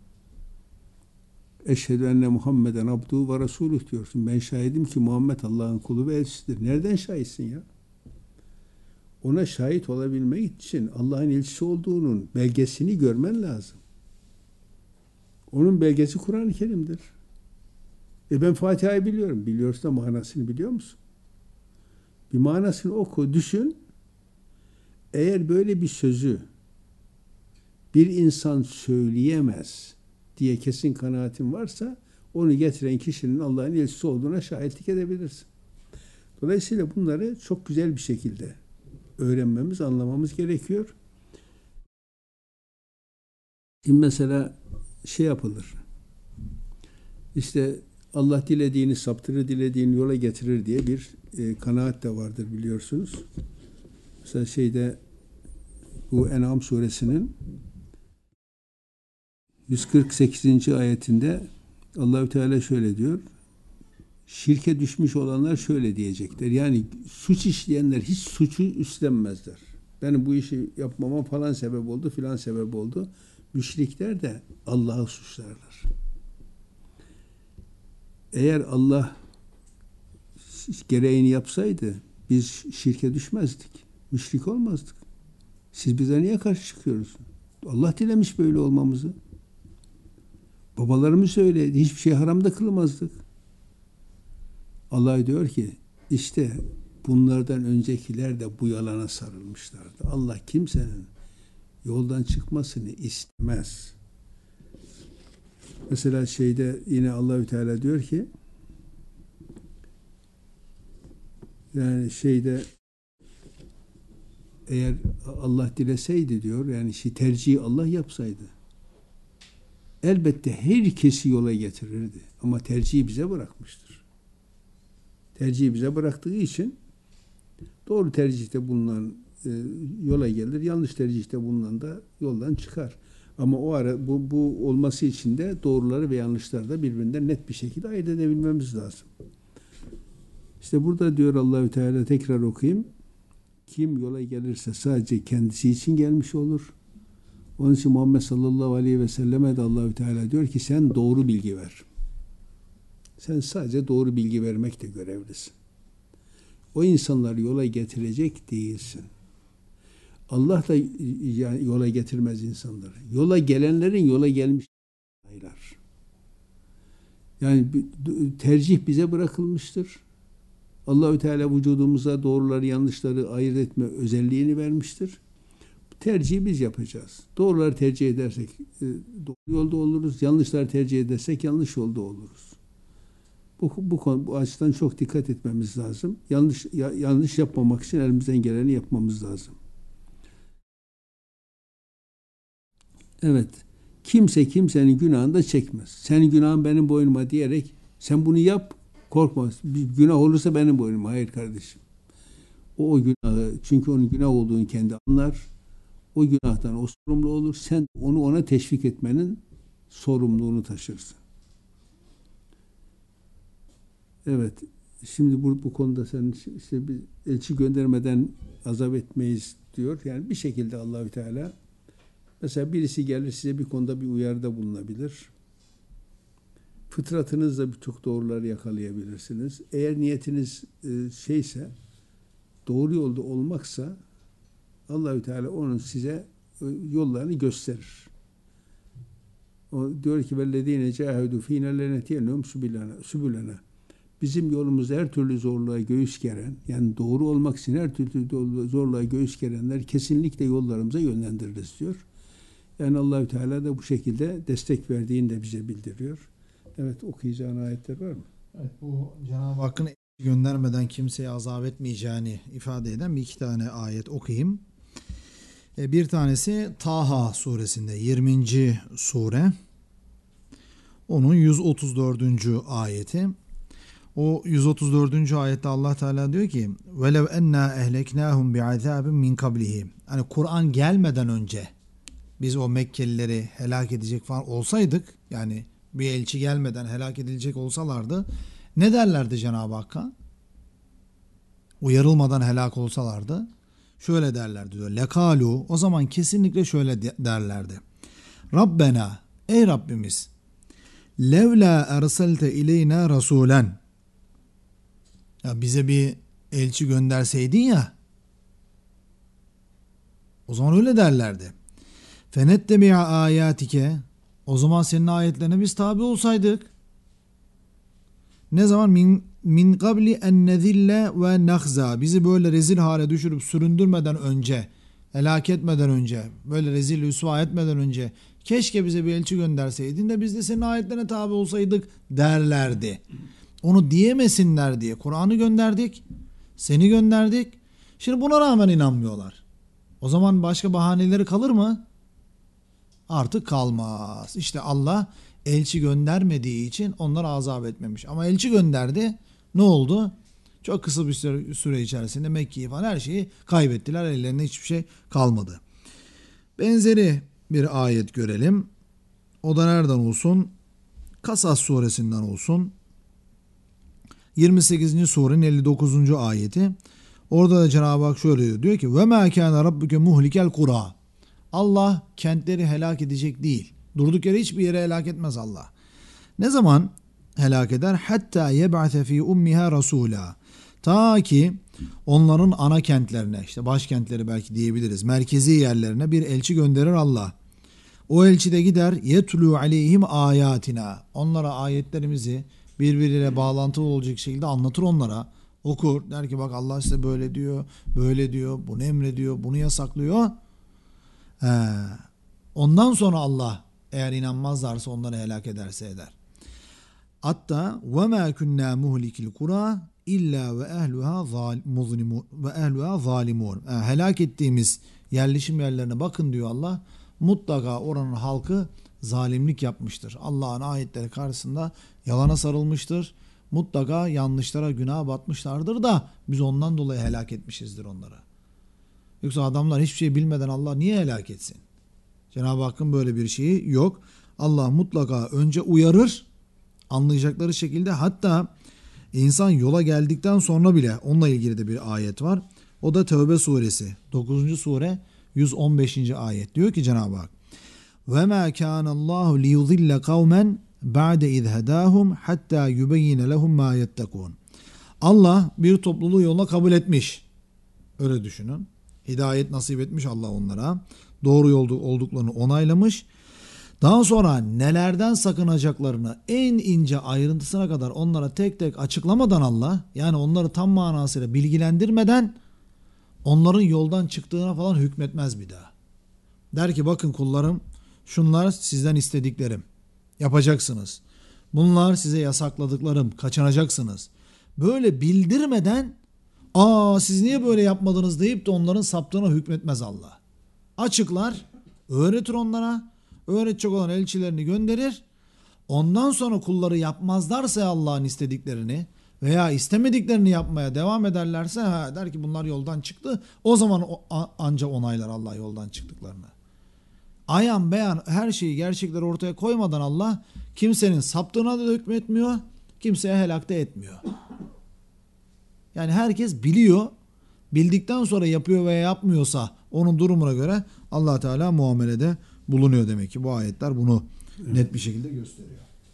Eşhedü enne Muhammeden abduhu ve resuluh diyorsun. Ben şahidim ki Muhammed Allah'ın kulu ve elçisidir. Nereden şahitsin ya? Ona şahit olabilmek için Allah'ın elçisi olduğunun belgesini görmen lazım. Onun belgesi Kur'an-ı Kerim'dir. E ben Fatiha'yı biliyorum. Biliyorsun da manasını biliyor musun? Bir manasını oku, düşün. Eğer böyle bir sözü bir insan söyleyemez diye kesin kanaatin varsa onu getiren kişinin Allah'ın elçisi olduğuna şahitlik edebilirsin. Dolayısıyla bunları çok güzel bir şekilde öğrenmemiz, anlamamız gerekiyor. Şimdi mesela şey yapılır. İşte Allah dilediğini saptırır, dilediğini yola getirir diye bir e, kanaat de vardır biliyorsunuz. Mesela şeyde bu En'am suresinin yüz kırk sekizinci ayetinde Allahü Teala şöyle diyor. Şirke düşmüş olanlar şöyle diyecekler. Yani suç işleyenler hiç suçu üstlenmezler. Benim bu işi yapmama falan sebep oldu, filan sebep oldu. Müşrikler de Allah'ı suçlarlar. Eğer Allah gereğini yapsaydı biz şirke düşmezdik. Müşrik olmazdık. Siz bize niye karşı çıkıyorsunuz? Allah dilemiş böyle olmamızı. Babalarımız öyleydi. Hiçbir şey haramda kılmazdık. Allah diyor ki işte bunlardan öncekiler de bu yalana sarılmışlardı. Allah kimsenin yoldan çıkmasını istemez. Mesela şeyde yine Allahü Teala diyor ki Yani şeyde eğer Allah dileseydi diyor, yani şey tercihi Allah yapsaydı elbette herkesi yola getirirdi. Ama tercihi bize bırakmıştır. Tercihi bize bıraktığı için doğru tercihte bulunan e, yola gelir, yanlış tercihte bulunan da yoldan çıkar. Ama o ara bu, bu olması için de doğruları ve yanlışları da birbirinden net bir şekilde ayırt edebilmemiz lazım. İşte burada diyor Allahü Teala, tekrar okuyayım. Kim yola gelirse sadece kendisi için gelmiş olur. Onun için Muhammed sallallahu aleyhi ve selleme de Allahü Teala diyor ki sen doğru bilgi ver. Sen sadece doğru bilgi vermekle görevlisin. O insanları yola getirecek değilsin. Allah da yola getirmez insanları. Yola gelenlerin yola gelmiş aylar. Yani tercih bize bırakılmıştır. Allahü Teala vücudumuza doğruları yanlışları ayırt etme özelliğini vermiştir. Tercihi biz yapacağız. Doğruları tercih edersek doğru yolda oluruz. Yanlışları tercih edersek yanlış yolda oluruz. Bu, bu, bu açıdan çok dikkat etmemiz lazım. Yanlış ya, yanlış yapmamak için elimizden geleni yapmamız lazım. Evet. Kimse kimsenin günahını da çekmez. Senin günahın benim boynuma diyerek sen bunu yap, korkma. Bir günah olursa benim boynuma. Hayır kardeşim. O, o günahı, çünkü onun günah olduğunu kendi anlar. O günahtan o sorumlu olur. Sen onu ona teşvik etmenin sorumluluğunu taşırsın. Evet. Şimdi bu, bu konuda sen işte bir elçi göndermeden azap etmeyiz diyor. Yani bir şekilde Allahü Teala, mesela birisi gelir size bir konuda bir uyarıda bulunabilir. Fıtratınızla birçok doğruları yakalayabilirsiniz. Eğer niyetiniz e, şeyse, doğru yolda olmaksa Allahü Teala onun size e, yollarını gösterir. O diyor ki vellezine cahedu fina lenetiyenhum subulana. Bizim yolumuzda her türlü zorluğa göğüs geren, yani doğru olmak için her türlü zorluğa göğüs gerenler kesinlikle yollarımıza yönlendiririz diyor. Yani Allahü Teala da bu şekilde destek verdiğini de bize bildiriyor. Evet, okuyacağın ayetler var mı? Evet, bu Cenab-ı Hakk'ın göndermeden kimseye azap etmeyeceğini ifade eden bir iki tane ayet okuyayım. Bir tanesi Taha suresinde yirminci sure. Onun yüz otuz dördüncü ayeti. O yüz otuz dördüncü ayette Allah Teala diyor ki: "Velev enna ehleknahum bi'azabin min kablihi." Hani Kur'an gelmeden önce biz o Mekkelileri helak edecek falan olsaydık, yani bir elçi gelmeden helak edilecek olsalardı, ne derlerdi Cenab-ı Hakk'a? Uyarılmadan helak olsalardı şöyle derlerdi diyor. Lekalu, o zaman kesinlikle şöyle derlerdi. Rabbena, ey Rabbimiz, levla erselte ileyna rasulen. Ya bize bir elçi gönderseydin ya. O zaman öyle derlerdi. Fenettebi'a ayatike, o zaman senin ayetlerine biz tabi olsaydık. Ne zaman? Min, min qabli en nezille ve nahza. Bizi böyle rezil hale düşürüp süründürmeden önce, helak etmeden önce, böyle rezil rüsva etmeden önce keşke bize bir elçi gönderseydin de biz de senin ayetlerine tabi olsaydık derlerdi. Onu diyemesinler diye Kur'an'ı gönderdik, seni gönderdik. Şimdi buna rağmen inanmıyorlar. O zaman başka bahaneleri kalır mı? Artık kalmaz. İşte Allah elçi göndermediği için onları azap etmemiş. Ama elçi gönderdi. Ne oldu? Çok kısa bir süre, süre içerisinde Mekke'yi falan her şeyi kaybettiler. Ellerinde hiçbir şey kalmadı. Benzeri bir ayet görelim. O da nereden olsun? Kasas suresinden olsun. yirmi sekizinci surenin elli dokuzuncu ayeti. Orada da Cenab-ı Hak şöyle diyor. Diyor ki: وَمَا كَانَ رَبُّكَ مُهْلِكَ الْقُرَى. Allah kentleri helak edecek değil. Durduk yere hiçbir yere helak etmez Allah. Ne zaman helak eder? Hatta yeb'ate fi ummiha rasula. Ta ki onların ana kentlerine, işte başkentleri belki diyebiliriz, merkezi yerlerine bir elçi gönderir Allah. O elçi de gider yetlu aleyhim ayatina. Onlara ayetlerimizi birbiriyle bağlantılı olacak şekilde anlatır onlara. Okur. Der ki bak Allah size böyle diyor, böyle diyor, bunu emrediyor, bunu yasaklıyor. He. Ondan sonra Allah eğer inanmazlarsa onları helak ederse eder. Hatta وَمَا كُنَّا مُهْلِكِ الْقُرَى illa ve ehluha zal- muzlimun ve ehluha zalimun. Yani helak ettiğimiz yerleşim yerlerine bakın diyor Allah. Mutlaka oranın halkı zalimlik yapmıştır. Allah'ın ayetleri karşısında yalana sarılmıştır. Mutlaka yanlışlara, günaha batmışlardır da biz ondan dolayı helak etmişizdir onları. Yoksa adamlar hiçbir şey bilmeden Allah niye helak etsin? Cenab-ı Hakk'ın böyle bir şeyi yok. Allah mutlaka önce uyarır, anlayacakları şekilde, hatta insan yola geldikten sonra bile onunla ilgili de bir ayet var. O da Tevbe suresi dokuzuncu sure yüz on beşinci ayet. Diyor ki Cenab-ı Hak: "Ve ma kana Allahu li yudilla kavmen ba'de iz hedahum hatta yubeyyine lehum ma yettekun." Allah bir topluluğu yoluna kabul etmiş. Öyle düşünün. Hidayet nasip etmiş Allah onlara. Doğru yolda olduklarını onaylamış. Daha sonra nelerden sakınacaklarını en ince ayrıntısına kadar onlara tek tek açıklamadan Allah, yani onları tam manasıyla bilgilendirmeden onların yoldan çıktığına falan hükmetmez bir daha. Der ki bakın kullarım, şunlar sizden istediklerim, yapacaksınız. Bunlar size yasakladıklarım, kaçınacaksınız. Böyle bildirmeden aa siz niye böyle yapmadınız deyip de onların saptığına hükmetmez Allah. Açıklar, öğretir onlara, öğretecek olan elçilerini gönderir. Ondan sonra kulları yapmazlarsa Allah'ın istediklerini veya istemediklerini yapmaya devam ederlerse ha, der ki bunlar yoldan çıktı. O zaman anca onaylar Allah yoldan çıktıklarını. Ayan beyan her şeyi, gerçekleri ortaya koymadan Allah kimsenin saptığına da hükmetmiyor, kimseye helak da etmiyor. Yani herkes biliyor. Bildikten sonra yapıyor veya yapmıyorsa onun durumuna göre Allah Teala muamelede bulunuyor demek ki. Bu ayetler bunu evet. net bir şekilde gösteriyor.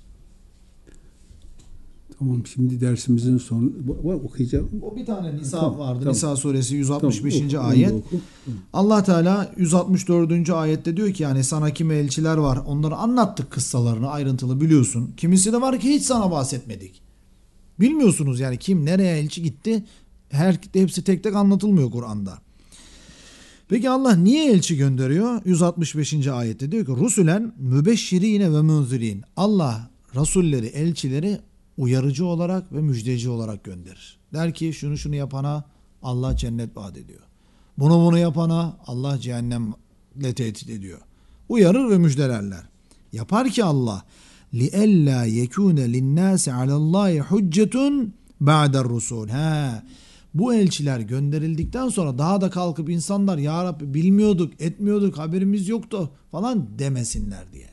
Tamam, şimdi dersimizin son okuyacağım. O bir tane Nisa tamam, vardı. Tamam. Nisa suresi yüz altmış beşinci Tamam, ayet. Allah Teala yüz altmış dördüncü ayette diyor ki yani sana kimi elçiler var. Onları anlattık, kıssalarını ayrıntılı biliyorsun. Kimisi de var ki hiç sana bahsetmedik. Bilmiyorsunuz yani kim nereye elçi gitti. Her hepsi tek tek anlatılmıyor Kur'an'da. Peki Allah niye elçi gönderiyor? yüz altmış beşinci ayette diyor ki Rusulen mübeşşirine ve munzirin. Allah rasulleri, elçileri uyarıcı olarak ve müjdeci olarak gönderir. Der ki şunu şunu yapana Allah cennet vaat ediyor. Bunu bunu yapana Allah cehennemle tehdit ediyor. Uyarır ve müjdelerler. Yapar ki Allah لِأَلَّا يَكُونَ لِلنَّاسِ عَلَى اللّٰهِ حُجَّةٌ بَعْدَ الرُّسُولِ. He, bu elçiler gönderildikten sonra daha da kalkıp insanlar ya Rabbi bilmiyorduk, etmiyorduk, haberimiz yoktu falan demesinler diye.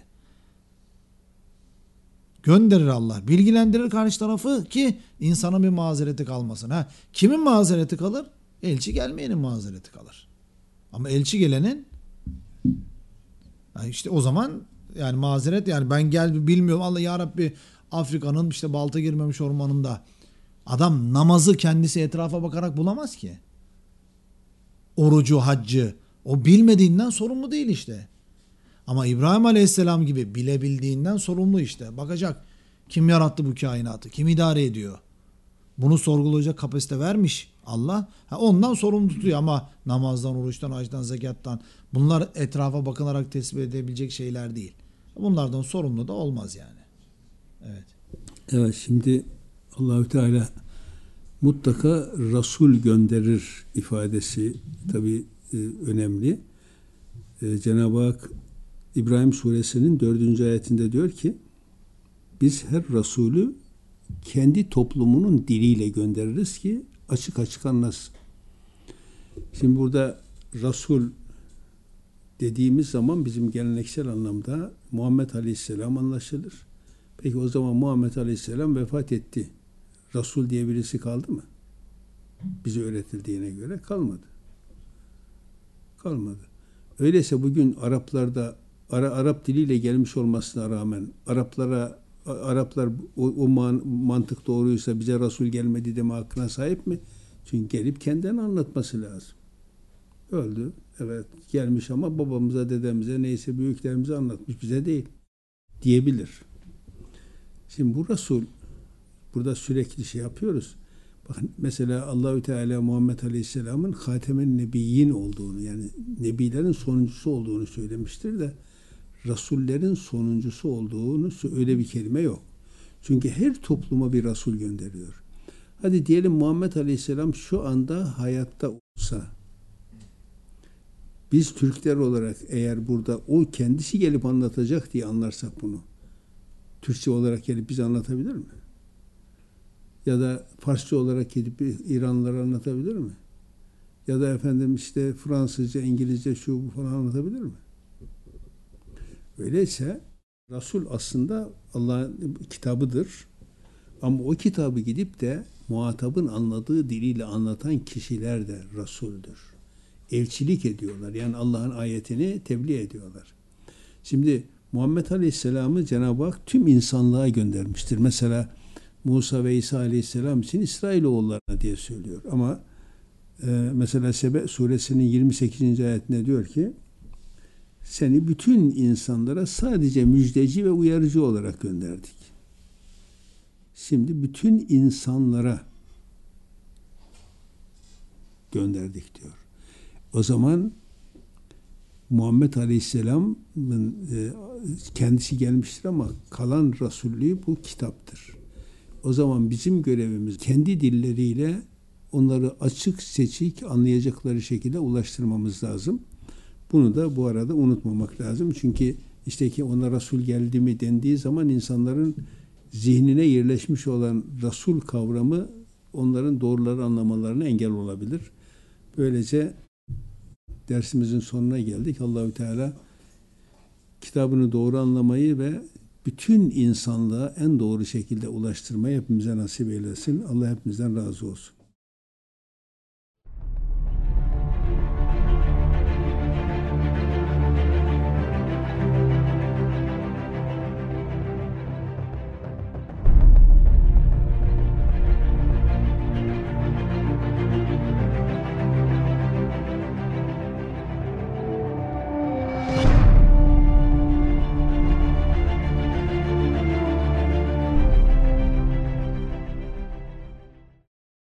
Gönderir Allah. Bilgilendirir karşı tarafı ki insana bir mazereti kalmasın. Ha, kimin mazereti kalır? Elçi gelmeyenin mazereti kalır. Ama elçi gelenin işte o zaman yani mazeret, yani ben gel bilmiyorum Allah ya Rabbi Afrika'nın işte balta girmemiş ormanında adam namazı kendisi etrafa bakarak bulamaz ki. Orucu, haccı o bilmediğinden sorumlu değil işte. Ama İbrahim Aleyhisselam gibi bilebildiğinden sorumlu işte. Bakacak kim yarattı bu kainatı, kim idare ediyor. Bunu sorgulayacak kapasite vermiş Allah. Ha, ondan sorumlu tutuyor ama namazdan, oruçtan, hacdan, zekattan bunlar etrafa bakınarak tespit edebilecek şeyler değil. Bunlardan sorumlu da olmaz yani. Evet. Evet, şimdi Allahü Teala mutlaka Resul gönderir ifadesi tabii e, önemli. E, Cenab-ı Hak İbrahim suresinin dördüncü ayetinde diyor ki biz her Resulü kendi toplumunun diliyle göndeririz ki açık açık anlasın. Şimdi burada Resul dediğimiz zaman bizim geleneksel anlamda Muhammed Aleyhisselam anlaşılır. Peki o zaman Muhammed Aleyhisselam vefat etti. Resul diye birisi kaldı mı? Bize öğretildiğine göre kalmadı. Kalmadı. Öyleyse bugün Araplarda Ara, Arap diliyle gelmiş olmasına rağmen Araplara Araplar o, o man, mantık doğruysa bize Resul gelmedi deme hakkına sahip mi? Çünkü gelip kendini anlatması lazım. Öldü. Evet gelmiş ama babamıza, dedemize, neyse büyüklerimize anlatmış, bize değil diyebilir. Şimdi bu Resul burada sürekli şey yapıyoruz. Bakın mesela Allahü Teala Muhammed Aleyhisselam'ın Hatemen Nebiyyin olduğunu, yani nebilerin sonuncusu olduğunu söylemiştir de Rasullerin sonuncusu olduğunu öyle bir kelime yok. Çünkü her topluma bir Resul gönderiyor. Hadi diyelim Muhammed Aleyhisselam şu anda hayatta olsa, biz Türkler olarak eğer burada o kendisi gelip anlatacak diye anlarsak bunu, Türkçe olarak gelip bize anlatabilir mi? Ya da Farsça olarak gelip İranlılara anlatabilir mi? Ya da efendim işte Fransızca, İngilizce şu bu falan anlatabilir mi? Öyleyse Resul aslında Allah'ın kitabıdır. Ama o kitabı gidip de muhatabın anladığı diliyle anlatan kişiler de Resul'dür. Elçilik ediyorlar. Yani Allah'ın ayetini tebliğ ediyorlar. Şimdi Muhammed Aleyhisselam'ı Cenab-ı Hak tüm insanlığa göndermiştir. Mesela Musa ve İsa Aleyhisselam için İsrailoğullarına diye söylüyor. Ama e, mesela Sebe suresinin yirmi sekizinci ayetinde diyor ki seni bütün insanlara sadece müjdeci ve uyarıcı olarak gönderdik. Şimdi bütün insanlara gönderdik diyor. O zaman Muhammed Aleyhisselam'ın e, kendisi gelmiştir ama kalan Resullüğü bu kitaptır. O zaman bizim görevimiz kendi dilleriyle onları açık seçik anlayacakları şekilde ulaştırmamız lazım. Bunu da bu arada unutmamak lazım. Çünkü işte ki ona Resul geldi mi dendiği zaman insanların zihnine yerleşmiş olan Resul kavramı onların doğruları anlamalarına engel olabilir. Böylece dersimizin sonuna geldik. Allahü Teala kitabını doğru anlamayı ve bütün insanlığa en doğru şekilde ulaştırmayı hepimize nasip eylesin. Allah hepimizden razı olsun.